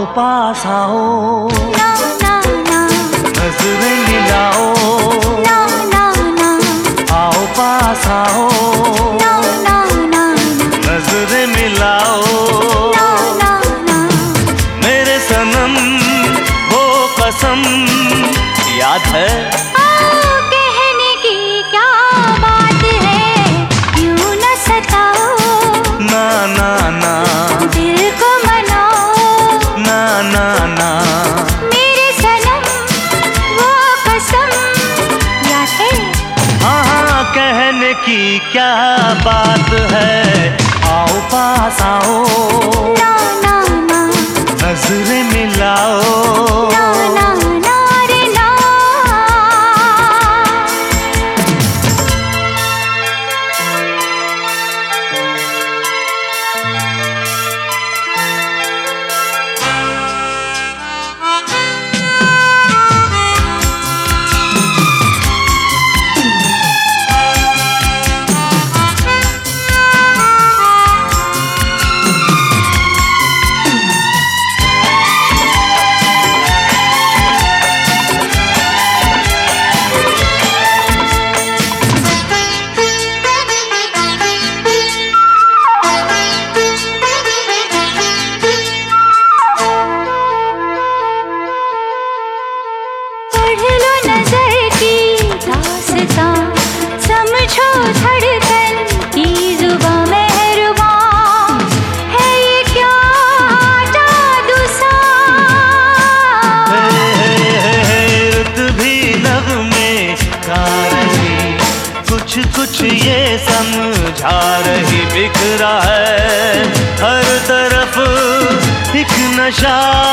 पास आओ, ना ना ना, नजरें मिलाओ, ना ना ना, आओ पास आओ, ना ना ना, नजरें मिलाओ, ना ना ना, मेरे सनम वो कसम याद है। कहने की क्या बात है, क्यों न सताओ, ना ना ना, दिल को मनाओ, ना ना ना, मेरे सनम वो कसम याद है। हाँ हाँ कहने की क्या बात है, आओ पास आओ, ना ना ना, नजरें मिलाओ, ना ना ना रे ना। पढ़ लो नजर की दास्तां, समझो धड़कन की जुबां मेहरबान, है ये क्या जादू सा। रुत भी नगमे गा रही, कुछ कुछ ये समझा रही, बिखरा है हर तरफ एक नशा,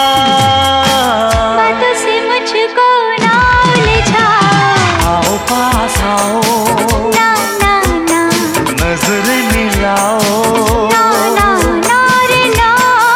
बातों से मुझको ना उलझाओ, आओ पास आओ, ना ना ना, नजरें मिलाओ, ना ना ना रे ना।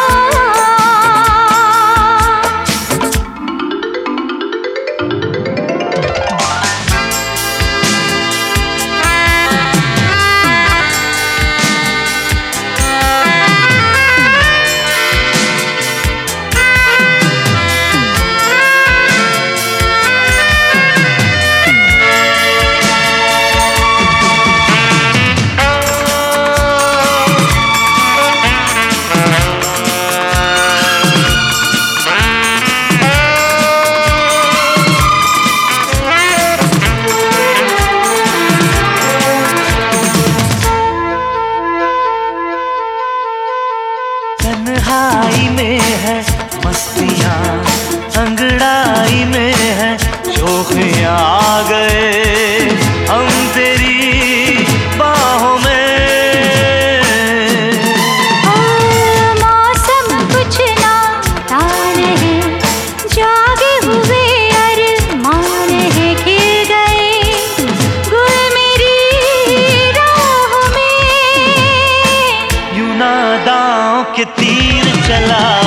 तन्हाई में है मस्तियाँ, अंगड़ाई में है शोखियाँ, आ गए हम तेरी बाहों में। मौसम कुछ ना तान है, जागे हुए अरमान है, खिल गए गुल मेरी राहों में। यूं नादाओं के तीर चला